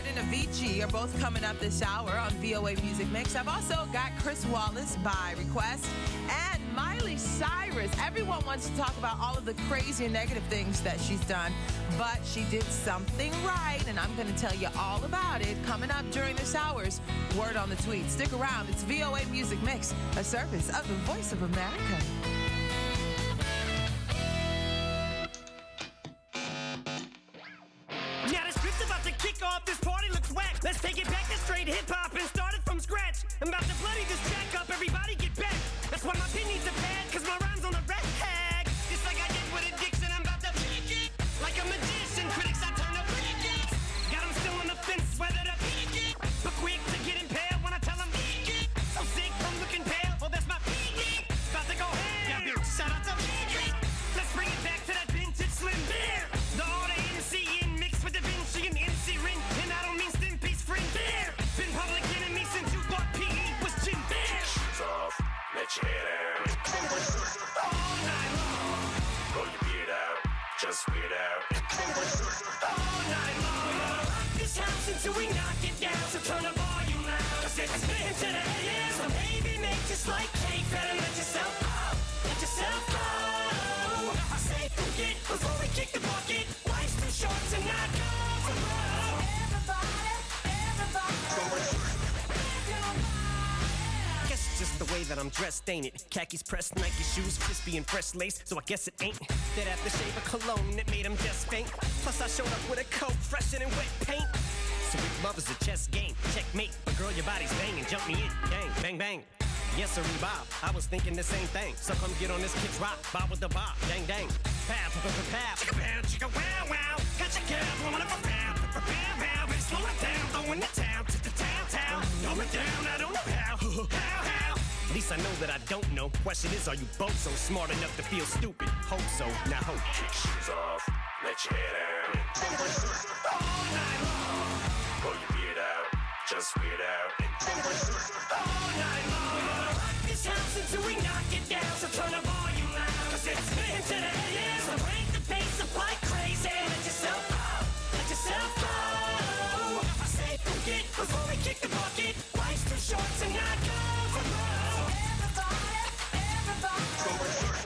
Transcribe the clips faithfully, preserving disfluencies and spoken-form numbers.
Lorde and Avicii are both coming up this hour on V O A Music Mix. I've also got Chris Wallace by request and Miley Cyrus. Everyone wants to talk about all of the crazy and negative things that she's done, but she did something right, and I'm going to tell you all about it coming up during this hour's Word on the Tweet. Stick around. It's V O A Music Mix, a service of the Voice of America. About to kick off, this party looks whack. Let's take it back to straight hip-hop and start it from scratch. I'm about to bloody this track up, everybody get back. That's why my pin needs a pad, cause my rhyme's on the red tag. Just like I did with addiction, I'm about to like a magician, critics I turn up. Got them still on the fence, whether to but quick to get impaled when I tell them so sick from looking pale, well that's my about to go ham. Shout out to let's bring it back to that vintage slim beer. The order M C in mixed with the Vinci and M C ring, and I don't mean Stimpy's friend there. Been public enemy since you thought P E was Jim Bear. Shoes off, let your head out. All night long. Roll your beard out, just weird out. All night long. We're gonna rock this house until we knock it down. So turn the volume loud, cause it's spinning to the ears. So baby, make just like cake, better let yourself go. Let yourself go. I say forget before we kick the bucket. Life's too short to not go for broke. Everybody, everybody. Guess it's just the way that I'm dressed, ain't it? Khakis pressed, Nike shoes, crispy and fresh lace. So I guess it ain't that aftershave of cologne that made him just faint. Plus I showed up with a coat fresher than wet paint. So if love is a chess game, checkmate. But girl, your body's banging, jump me in, gang, bang, bang. Yes, sir, Bob. I was thinking the same thing. So come get on this kid's rock, bob with the bob, dang, dang. Pow, pow, pow, pow, chicka, pow, chicka, wow, wow. Got your girl blowing up a pow, pow, pow, pow. Better slow it down, throwing the town to the town, town. Throw it down, I don't know how, how, how. At least I know that I don't know. Question is, are you both so smart enough to feel stupid? Hope so, now hope. Kick shoes off, let your head out. All night long. Roll your beard out, just weird out. All night long. We're gonna rock this house until we knock it down. So turn the volume loud, cause it's spinning to the ears. So break the pace up like crazy. Let yourself go, let yourself go. I say forget before we kick the bucket. Life's too short to not go for broke. Everybody, everybody.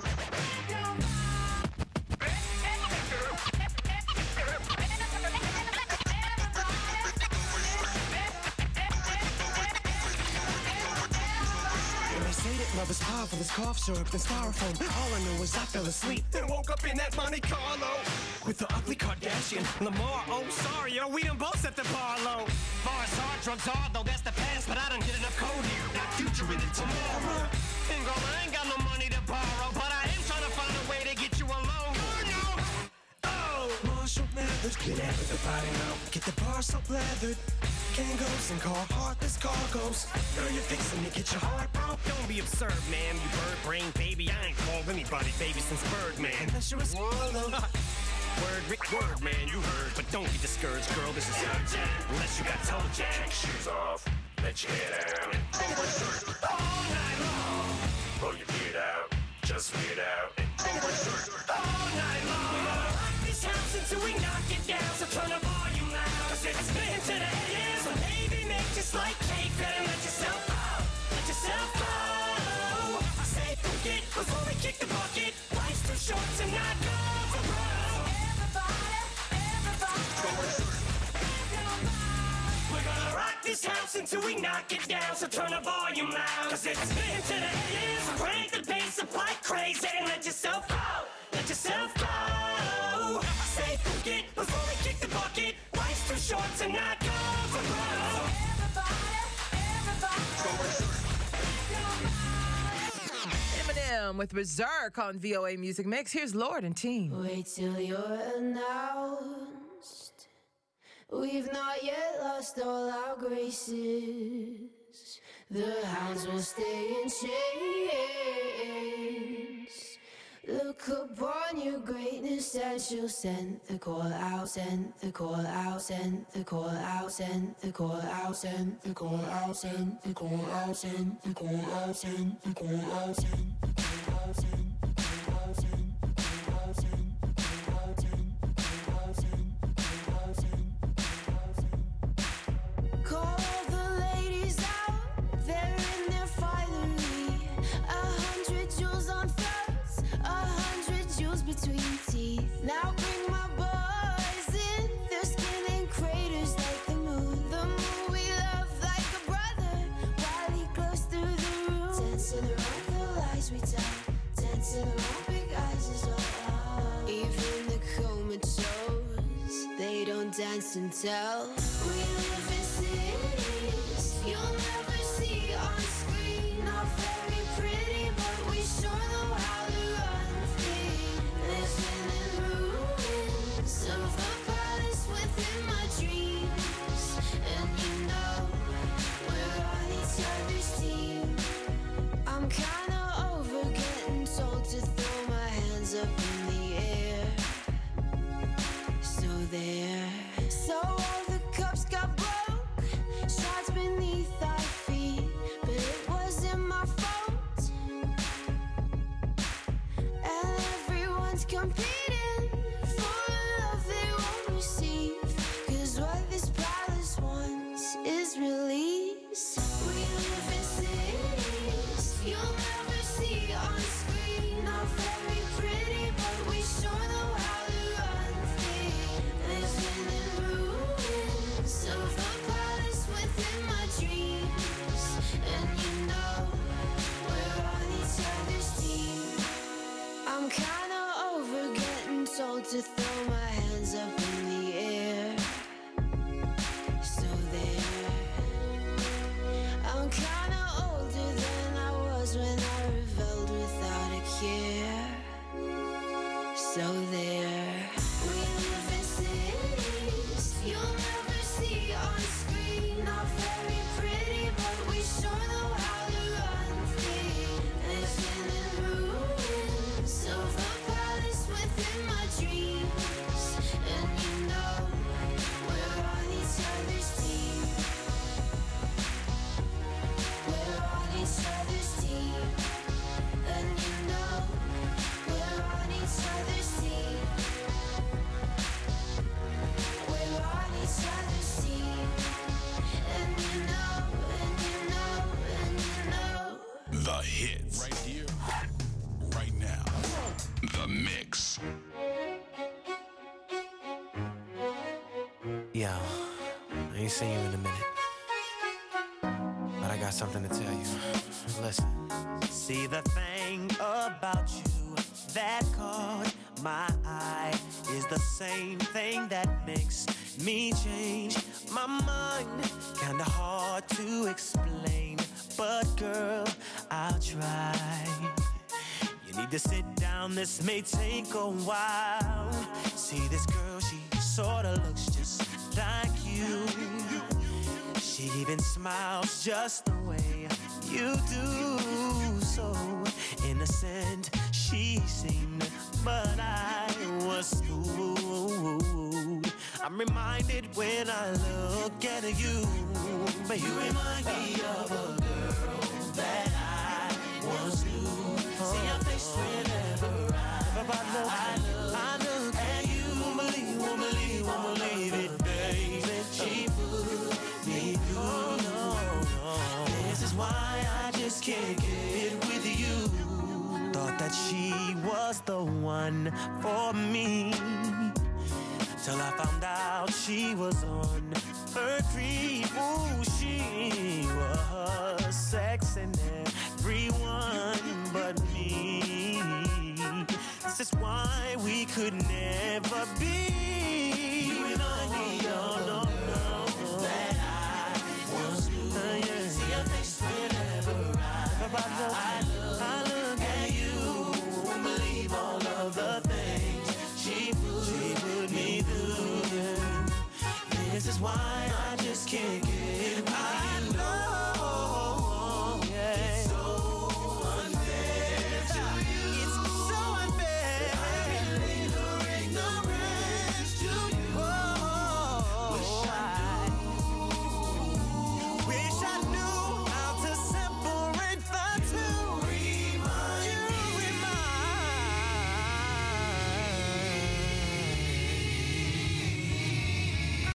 Love is powerful as cough syrup and styrofoam. All I knew was I fell asleep, then woke up in that Monte Carlo with the ugly Kardashian Lamar. Oh, sorry, yo, we done both set the bar low. Far as hard drugs are, though that's the past, but I done did enough code here. Not future in it tomorrow. And girl, I ain't got no money to borrow, but I am trying to find a way to get you alone. No, oh, Marshall Mathers, get out of the body now. Get the bar so leathered. Kangos and car heartless cargoes. Girl, you're fixing to get your heart broke. Don't be absurd, man. You bird brain baby. I ain't called anybody baby since Birdman. Unless you're a swallow. Word, Rick, word, man, you heard. But don't get discouraged, girl. This is urgent. Unless you got toe jack. Kick shoes off, let your head out. All night long. Roll your beard out, just weird out. All night long. We're gonna rock this house until we knock it down. So turn the volume loud, cause it's spinning to the ears. So baby, make just like cake, better let yourself go, let yourself go. I say forget before we kick the bucket. Life's too short to not go for broke. Everybody, everybody. We're gonna rock this house until we knock it down. So turn the volume loud, cause it's spinning to the ears. Crank the bass up like crazy. Let yourself go, let yourself go. I say forget before we kick the bucket. Life's too short to not go for broke. Everybody, everybody. Eminem with Berserk on V O A Music Mix. Here's Lorde and Team. Wait till you're announced. We've not yet lost all our graces. The hounds will stay in chains. Look upon your greatness and she'll send the call out, send the call out, send the call out, send the call out, send the call out, send the call out, send the call out, send the call out, send the call out, send the call out, send the call out, send the call out, send the call out, send the call out, send the call out, send dance and tell. We live in cities you'll never see on screen. Not very pretty, but we sure know how to run free. Living in ruins of a palace within my dreams. And you know we're on each other's team. I'm kinda over getting told to throw my hands up in the air. So there. So all the cups got broke, shards beneath our feet, but it wasn't my fault. And everyone's competing for a love they won't receive, 'cause what this palace wants is release. We live in cities you'll never see on screen. Not very pretty, but we sure know how to run free. Living in ruins of a palace within my dreams. And you know we're on each other's team. I'm kinda over getting told to throw my hands up in the air. So there. I'm kinda older than I was when I rebelled without a care. So there. We live in cities you'll never see on screen. Not very pretty, but we sure know how to run free. Living in ruins of a palace within my dreams. And you know we're on each other's team. We're on each other's team. And you know we're on each other's team. We're on each other's team. And you know, and you know, and you know. The hits. Right here, right now. The Mix. Yo, I ain't seen you in a minute, but I got something to tell you. Listen. See, the thing about you that caught my eye is the same thing that makes me change my mind. Kinda hard to explain, but girl, I'll try. You need to sit down, this may take a while. See, this girl, she sorta looks just like you. She even smiles just the way you do. So innocent she seemed, but I was fooled. I'm reminded when I look at you, but you remind me of a girl that I once knew. See your face whenever I, I, look, I look at you. Won't believe, won't believe, won't believe it, baby. She put me through. No, no. This is why I just can't get with you. Thought that she was the one for me, till I found out she was on her creep. Ooh, she was sexing everyone but me. This is why we could never be. You and I, no, no, no, that I once knew. Uh, yeah. See your face whenever I, I, look, I look at you. Won't believe all of the things she put, she put me through. Yeah. This is why I just can't get